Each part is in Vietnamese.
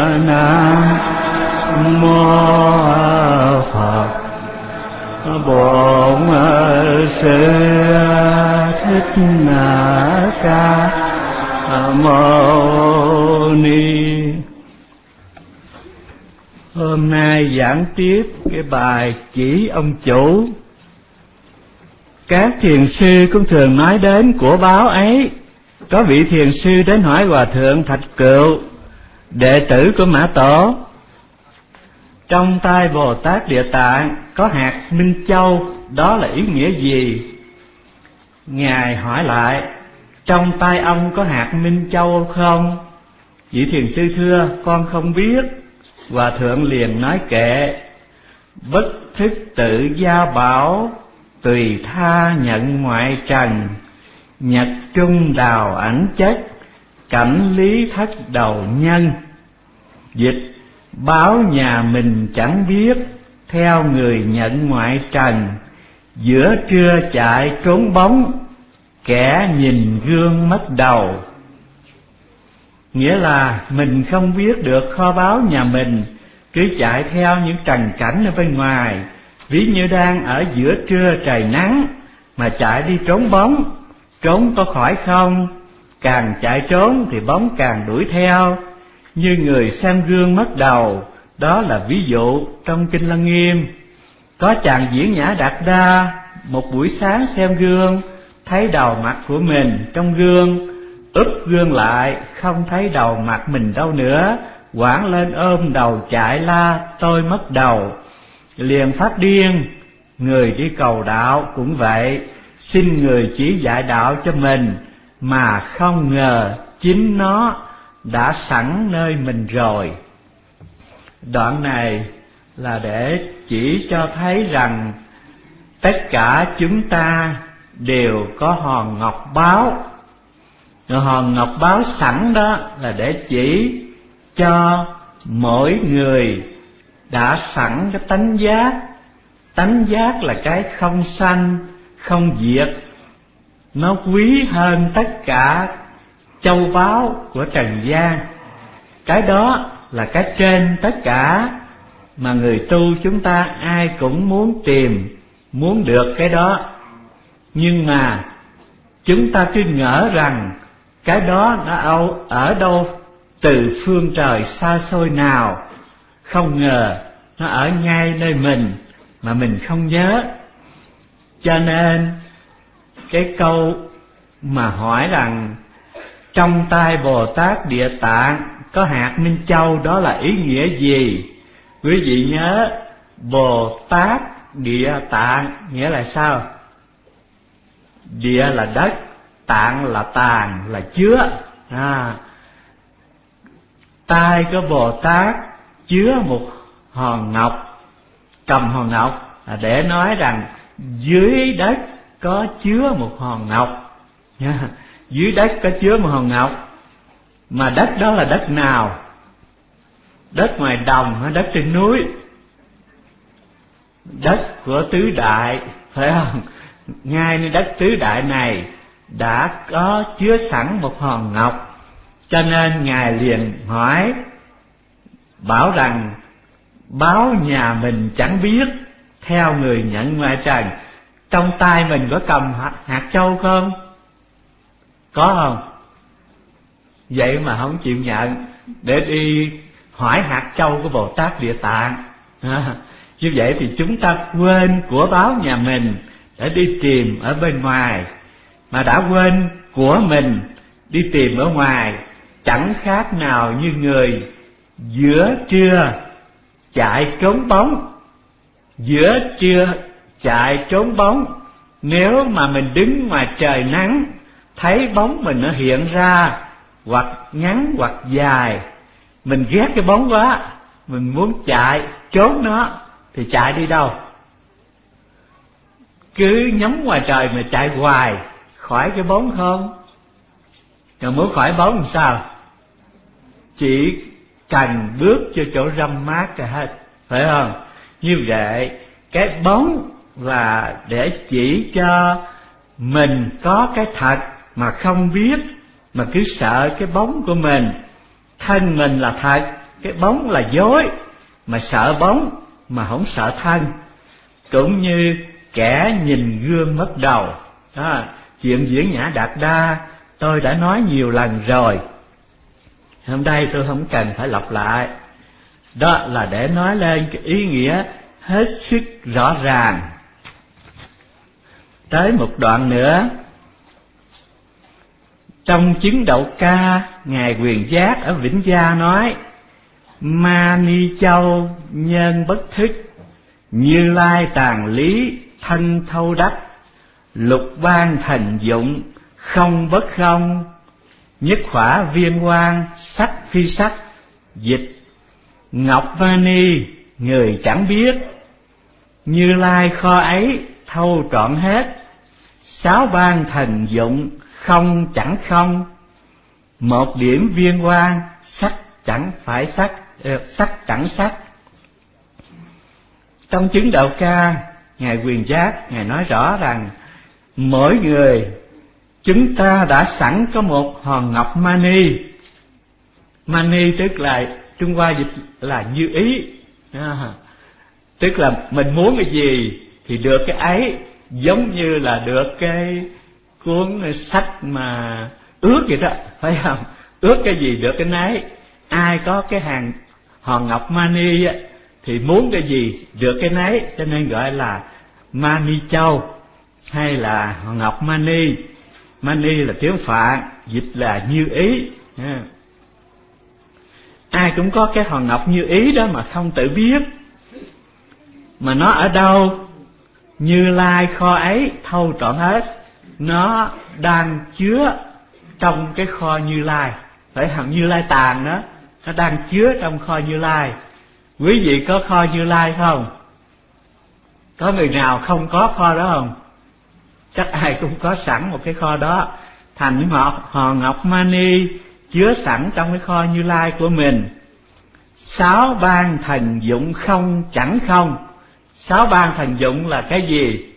Nam Mô Phật Bổn Sư Thích Ca Mâu Ni. Hôm nay giảng tiếp cái bài chỉ ông chủ. Các thiền sư cũng thường nói đến của báo ấy. Có vị thiền sư đến hỏi Hòa Thượng Thạch Cựu, đệ tử của Mã Tổ: trong tay Bồ Tát Địa Tạng có hạt Minh Châu, đó là ý nghĩa gì? Ngài hỏi lại: trong tay ông có hạt Minh Châu không? Vị thiền sư thưa: con không biết. Hòa Thượng liền nói kệ: bất thức tự gia bảo, tùy tha nhận ngoại trần, nhật trung đào ảnh chất, cảnh lý thất đầu nhân. Dịch: báo nhà mình chẳng biết, theo người nhận ngoại trần, giữa trưa chạy trốn bóng, kẻ nhìn gương mất đầu. Nghĩa là mình không biết được kho báu nhà mình, cứ chạy theo những trần cảnh ở bên ngoài. Ví như đang ở giữa trưa trời nắng mà chạy đi trốn bóng, trốn có khỏi không? Càng chạy trốn thì bóng càng đuổi theo, như người xem gương mất đầu. Đó là ví dụ trong Kinh Lăng Nghiêm. Có chàng Diễn Nhã Đạt Đa một buổi sáng xem gương, thấy đầu mặt của mình trong gương, úp gương lại không thấy đầu mặt mình đâu nữa, hoảng lên ôm đầu chạy la: tôi mất đầu! Liền phát điên. Người đi cầu đạo cũng vậy, xin người chỉ dạy đạo cho mình, mà không ngờ chính nó đã sẵn nơi mình rồi. Đoạn này là để chỉ cho thấy rằng tất cả chúng ta đều có hòn ngọc báo. Hòn ngọc báo sẵn đó là để chỉ cho mỗi người đã sẵn cái tánh giác. Tánh giác là cái không sanh, không diệt, nó quý hơn tất cả châu báu của trần gian. Cái đó là cái trên tất cả mà người tu chúng ta ai cũng muốn tìm, muốn được cái đó. Nhưng mà chúng ta cứ ngỡ rằng cái đó nó ở đâu từ phương trời xa xôi nào, không ngờ nó ở ngay nơi mình mà mình không nhớ. Cho nên cái câu mà hỏi rằng trong tay Bồ Tát Địa Tạng có hạt Minh Châu, đó là ý nghĩa gì? Quý vị nhớ Bồ Tát Địa Tạng nghĩa là sao? Địa là đất, tạng là tàng, là chứa. Tay của Bồ Tát chứa một hòn ngọc. Cầm hòn ngọc để nói rằng dưới đất có chứa một hòn ngọc. Dưới đất có chứa một hòn ngọc. Mà đất đó là đất nào? Đất ngoài đồng hay đất trên núi? Đất của tứ đại, phải không? Ngay nơi đất tứ đại này đã có chứa sẵn một hòn ngọc. Cho nên Ngài liền hỏi, bảo rằng báo nhà mình chẳng biết, theo người nhận ngoại trần. Trong tay mình có cầm hạt châu không? Có không? Vậy mà không chịu nhận, để đi hỏi hạt châu của Bồ Tát Địa Tạng. Như vậy thì chúng ta quên của báo nhà mình để đi tìm ở bên ngoài. Mà đã quên của mình đi tìm ở ngoài, chẳng khác nào như người giữa trưa chạy trốn bóng. Giữa trưa chạy trốn bóng, nếu mà mình đứng ngoài trời nắng, thấy bóng mình nó hiện ra, hoặc ngắn hoặc dài, mình ghét cái bóng quá, mình muốn chạy trốn nó, thì chạy đi đâu? Cứ nhắm ngoài trời mà chạy hoài, khỏi cái bóng không? Còn muốn khỏi bóng làm sao? Chỉ cần bước cho chỗ râm mát là hết, phải không? Như vậy cái bóng là để chỉ cho mình có cái thật mà không biết, mà cứ sợ cái bóng của mình. Thân mình là thật, cái bóng là dối, mà sợ bóng mà không sợ thân. Cũng như kẻ nhìn gương mất đầu đó. Chuyện diễn Nhã Đạt Đa tôi đã nói nhiều lần rồi, hôm nay tôi không cần phải lặp lại. Đó là để nói lên cái ý nghĩa hết sức rõ ràng. Tới một đoạn nữa, trong chứng Đậu Ca, Ngài Quyền Giác ở Vĩnh Gia nói: Ma Ni Châu nhân bất thức, Như Lai tàng lý thân thâu đắc, lục ban thành dụng không bất không, nhất khỏa viên quang sắc phi sắc. Dịch: Ngọc Mani người chẳng biết, Như Lai kho ấy thâu trọn hết, sáu ban thành dụng không chẳng không, một điểm viên quang sắc chẳng phải sắc, sắc chẳng sắc. Trong chứng Đạo Ca, Ngài Quyền Giác Ngài nói rõ rằng mỗi người chúng ta đã sẵn có một hòn ngọc mani. Mani tức là Trung Hoa dịch là như ý, tức là mình muốn cái gì thì được cái ấy, giống như là được cái cuốn sách mà ước vậy đó, phải không? Ước cái gì được cái nấy. Ai có cái hòn ngọc mani thì muốn cái gì được cái nấy, cho nên gọi là Mani Châu hay là hòn ngọc mani. Mani là tiếng Phạn, dịch là như ý. Ai cũng có cái hòn ngọc như ý đó mà không tự biết. Mà nó ở đâu? Như Lai kho ấy thâu trọn hết. Nó đang chứa trong cái kho Như Lai, phải không? Như Lai tàng đó, nó đang chứa trong kho Như Lai. Quý vị có kho Như Lai không? Có người nào không có kho đó không? Chắc ai cũng có sẵn một cái kho đó. Thành hòn ngọc mani chứa sẵn trong cái kho Như Lai của mình. Sáu ban thần dụng không chẳng không. Sáu ban thần dụng là cái gì?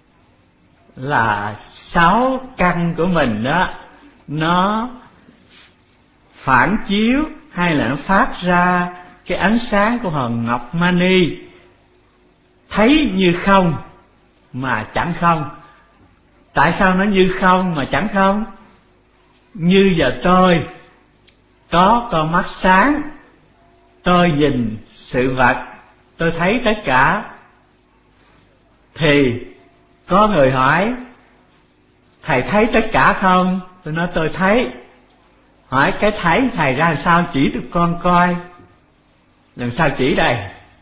Là sáu căn của mình đó. Nó phản chiếu hay là nó phát ra cái ánh sáng của hòn ngọc mani, thấy như không mà chẳng không. Tại sao nó như không mà chẳng không? Như giờ tôi có con mắt sáng, tôi nhìn sự vật, tôi thấy tất cả. Thì có người hỏi: thầy thấy tất cả không? Tôi nói tôi thấy. Hỏi cái thấy thầy ra làm sao chỉ được con coi? Làm sao chỉ đây?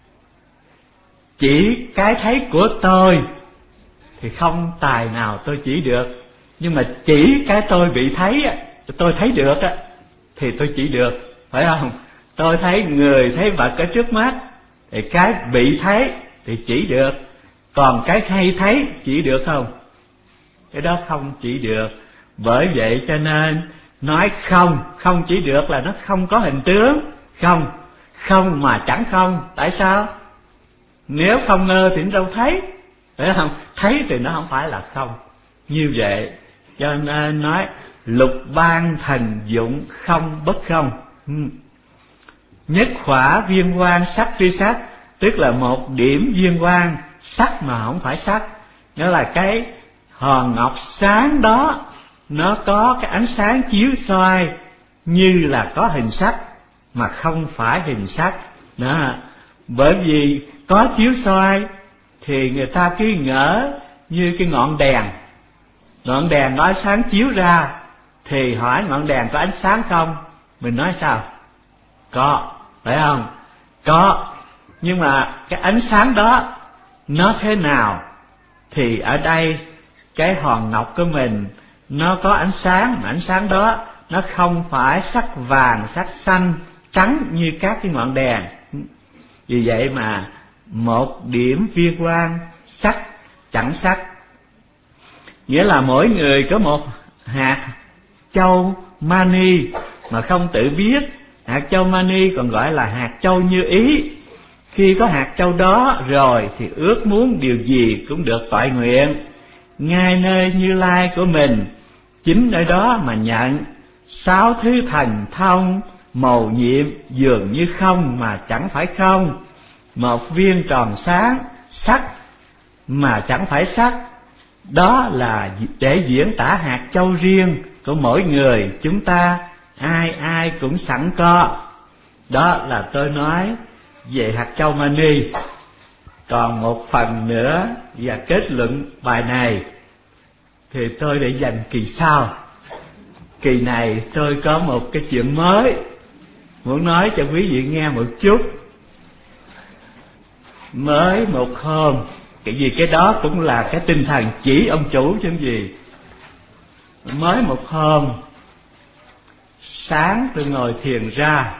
Chỉ cái thấy của tôi thì không tài nào tôi chỉ được. Nhưng mà chỉ cái tôi bị thấy, tôi thấy được thì tôi chỉ được, phải không? Tôi thấy người, thấy vật ở trước mắt thì cái bị thấy thì chỉ được. Còn cái hay thấy chỉ được không? Cái đó không chỉ được. Bởi vậy cho nên nói không chỉ được là nó không có hình tướng. Không mà chẳng không. Tại sao? Nếu không ngơ thì nó đâu thấy, phải không? Thấy thì nó không phải là không. Như vậy cho nên nói lục ban thần dụng không bất không. Nhất khỏa viên quang sắc phi sắc, tức là một điểm viên quang sắc mà không phải sắc. Nghĩa là cái hòn ngọc sáng đó nó có cái ánh sáng chiếu soi như là có hình sắc mà không phải hình sắc đó. Bởi vì có chiếu soi thì người ta cứ ngỡ như cái ngọn đèn có ánh sáng chiếu ra, thì hỏi ngọn đèn có ánh sáng không? Mình nói sao? Có, phải không? Có. Nhưng mà cái ánh sáng đó nó thế nào? Thì ở đây cái hòn ngọc của mình nó có ánh sáng, mà ánh sáng đó nó không phải sắc vàng, sắc xanh, trắng như các cái ngọn đèn. Vì vậy mà một điểm viên quang sắc chẳng sắc. Nghĩa là mỗi người có một hạt châu mani mà không tự biết. Hạt châu mani còn gọi là hạt châu như ý. Khi có hạt châu đó rồi thì ước muốn điều gì cũng được toại nguyện. Ngay nơi Như Lai của mình, chính nơi đó mà nhận sáu thứ thần thông mầu nhiệm dường như không mà chẳng phải không, một viên tròn sáng sắc mà chẳng phải sắc. Đó là để diễn tả hạt châu riêng của mỗi người chúng ta, ai ai cũng sẵn có. Đó là tôi nói về hạt châu mani. Còn một phần nữa và kết luận bài này thì tôi để dành kỳ sau. Kỳ này tôi có một cái chuyện mới muốn nói cho quý vị nghe một chút. Mới một hôm, cái gì cái đó cũng là cái tinh thần chỉ ông chủ chứ gì. Mới một hôm, sáng tôi ngồi thiền ra,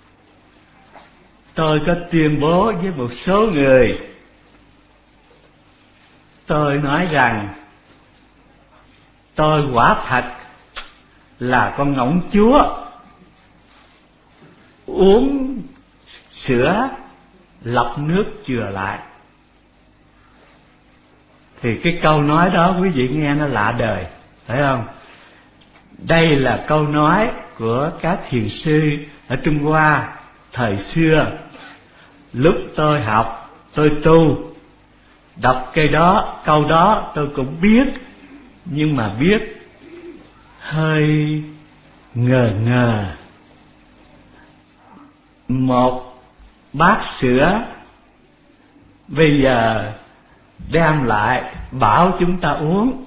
tôi có tuyên bố với một số người. Tôi nói rằng tôi quả thật là con ngỗng chúa uống sữa lọc nước chừa lại. Thì cái câu nói đó quý vị nghe nó lạ đời, phải không? Đây là câu nói của các thiền sư ở Trung Hoa thời xưa. Lúc tôi học, tôi tu, đọc câu đó tôi cũng biết, nhưng mà biết hơi ngờ ngờ. Một bát sữa bây giờ đem lại bảo chúng ta uống,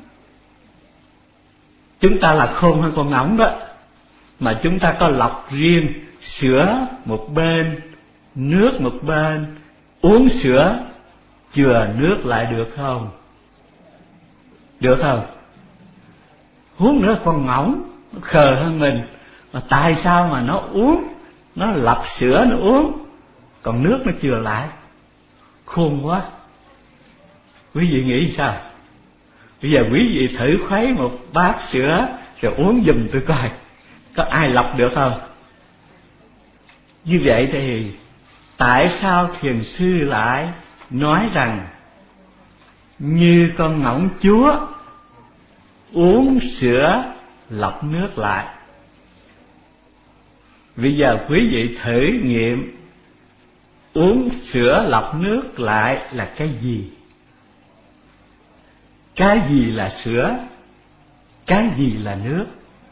chúng ta là khôn hơn con ngỗng đó, mà chúng ta có lọc riêng, sữa một bên, nước một bên. Uống sữa chừa nước lại được không? Được không? Uống nữa con ngỗng nó khờ hơn mình, mà tại sao mà nó uống, nó lọc sữa nó uống, còn nước nó chừa lại? Khôn quá. Quý vị nghĩ sao? Bây giờ quý vị thử khuấy một bát sữa rồi uống giùm tôi coi, có ai lọc được không? Như vậy thì tại sao thiền sư lại nói rằng như con ngỗng chúa uống sữa lọc nước lại? Bây giờ quý vị thử nghiệm uống sữa lọc nước lại là cái gì? Cái gì là sữa? Cái gì là nước?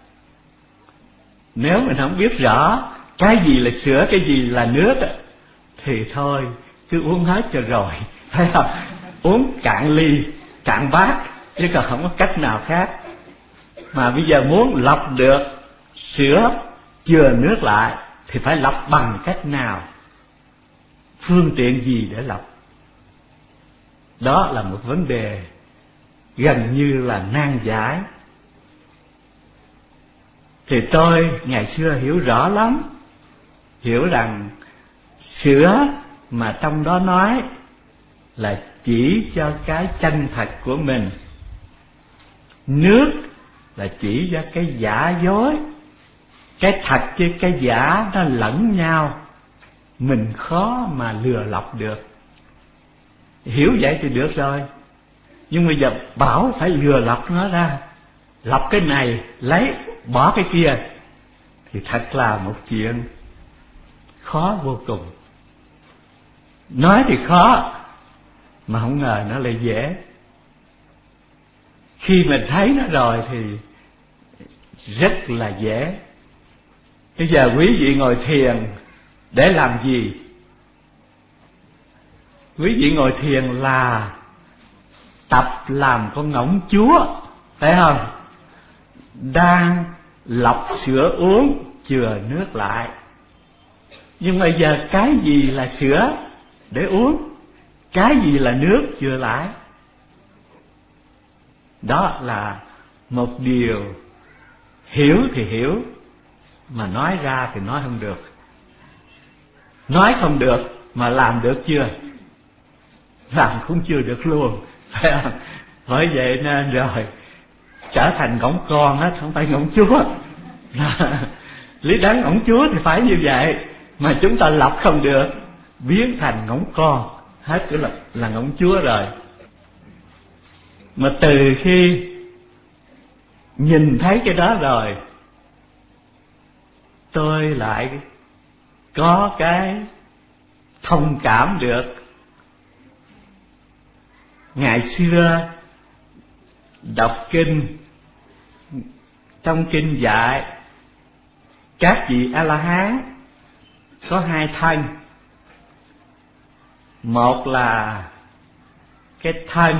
Nếu mình không biết rõ cái gì là sữa, cái gì là nước thì thôi, cứ uống hết cho rồi, thấy không? Uống cạn ly, cạn bát, chứ còn không có cách nào khác. Mà bây giờ muốn lọc được sữa chừa nước lại thì phải lọc bằng cách nào? Phương tiện gì để lọc? Đó là một vấn đề gần như là nan giải. Thì tôi ngày xưa hiểu rõ lắm, hiểu rằng sữa mà trong đó nói là chỉ cho cái chân thật của mình, nước là chỉ cho cái giả dối. Cái thật với cái giả nó lẫn nhau, mình khó mà lừa lọc được. Hiểu vậy thì được rồi, nhưng bây giờ bảo phải lừa lọc nó ra, lọc cái này lấy bỏ cái kia, thì thật là một chuyện khó vô cùng. Nói thì khó, mà không ngờ nó lại dễ. Khi mình thấy nó rồi thì rất là dễ. Bây giờ quý vị ngồi thiền để làm gì? Quý vị ngồi thiền là tập làm con ngỗng chúa, phải không? Đang lọc sữa uống, chừa nước lại. Nhưng bây giờ cái gì là sữa để uống, cái gì là nước chừa lại? Đó là một điều hiểu thì hiểu, mà nói ra thì nói không được. Nói không được mà làm được chưa? Làm cũng chưa được luôn, phải không? Bởi vậy nên rồi trở thành ngỗng con hết, không phải ngỗng chúa. Lý đáng ngỗng chúa thì phải như vậy, mà chúng ta lọc không được, biến thành ngỗng con hết, cứ là ngỗng chúa rồi. Mà từ khi nhìn thấy cái đó rồi tôi lại có cái thông cảm được. Ngày xưa đọc kinh, trong kinh dạy các vị A-la-hán có hai thân. Một là cái thân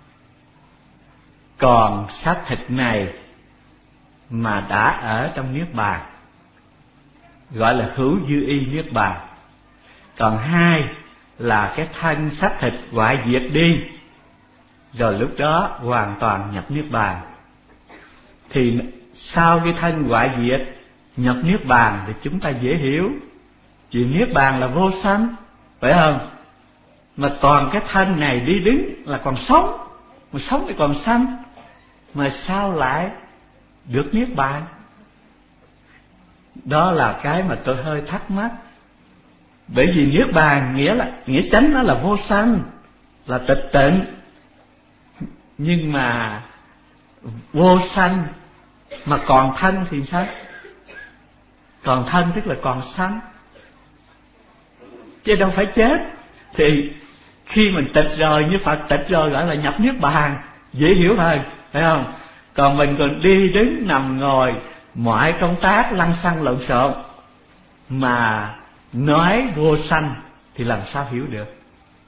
còn xác thịt này mà đã ở trong niết bàn, gọi là hữu dư y niết bàn. Còn hai là cái thân xác thịt hoại diệt đi, rồi lúc đó hoàn toàn nhập niết bàn. Thì sau cái thân hoại diệt nhập niết bàn thì chúng ta dễ hiểu, vì niết bàn là vô sanh, phải không? Mà toàn cái thân này đi đứng là còn sống, mà sống thì còn sanh, mà sao lại được niết bàn? Đó là cái mà tôi hơi thắc mắc. Bởi vì niết bàn nghĩa chánh nó là vô sanh, là tịch tịnh. Nhưng mà vô sanh mà còn thân thì sao? Còn thân tức là còn sanh, chứ đâu phải chết. Thì khi mình tịch rồi, như Phật tịch rồi, gọi là nhập niết bàn, dễ hiểu hơn, phải không? Còn mình còn đi đứng nằm ngồi, mọi công tác lăng xăng lộn xộn mà nói vô sanh thì làm sao hiểu được?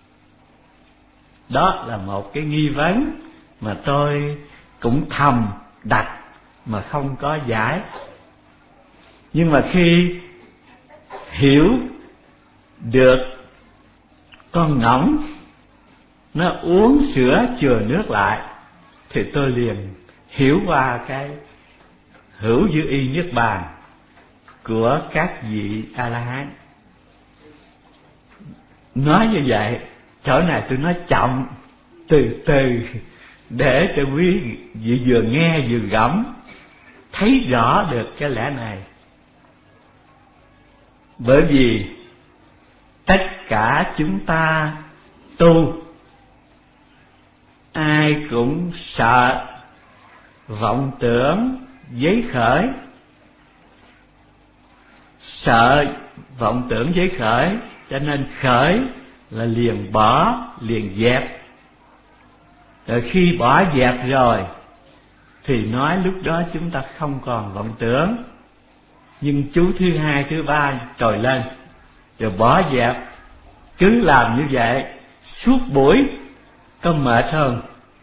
Đó là một cái nghi vấn mà tôi cũng thầm đặt mà không có giải. Nhưng mà khi hiểu được con ngỗng nó uống sữa chừa nước lại, thì tôi liền hiểu qua cái hữu dư y niết bàn của các vị A-la-hán. Nói như vậy, chỗ này tôi nói chậm, từ từ, để cho quý vị vừa nghe vừa gẫm, thấy rõ được cái lẽ này. Bởi vì tất cả chúng ta tu, ai cũng sợ vọng tưởng giấy khởi. Sợ vọng tưởng giấy khởi, cho nên khởi là liền bỏ, liền dẹp. Rồi khi bỏ dẹp rồi thì nói lúc đó chúng ta không còn vọng tưởng. Nhưng chú thứ hai, thứ ba trồi lên, rồi bỏ dẹp. Cứ làm như vậy suốt buổi, có mệt không?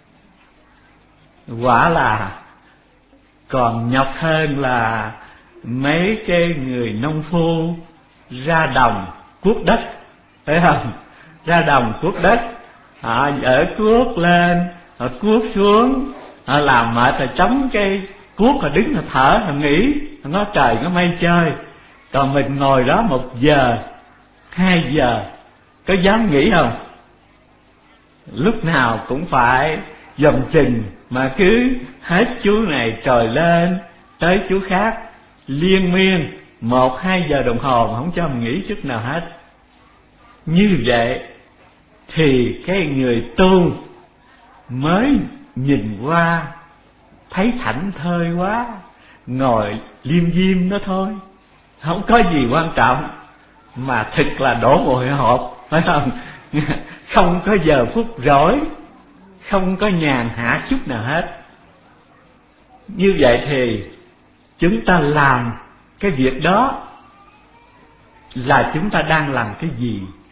Quả là còn nhọc hơn là mấy cái người nông phu ra đồng cuốc đất, phải không? Ra đồng cuốc đất, họ ở cuốc lên, họ cuốc xuống, họ làm mệt rồi chống cái cuốc, họ đứng họ thở, họ nghĩ, họ nói trời có mây chơi. Còn mình ngồi đó 1 giờ, 2 giờ, có dám nghĩ không? Lúc nào cũng phải dòm chừng, mà cứ hết chú này trồi lên tới chú khác, liên miên 1-2 giờ đồng hồ mà không cho mình nghỉ chút nào hết. Như vậy thì cái người tu mới nhìn qua thấy thảnh thơi quá, ngồi liêm diêm đó thôi, không có gì quan trọng, mà thực là đổ mồ hôi hột, phải không? Không có giờ phút rỗi, không có nhàn hạ chút nào hết. Như vậy thì chúng ta làm cái việc đó là chúng ta đang làm cái gì?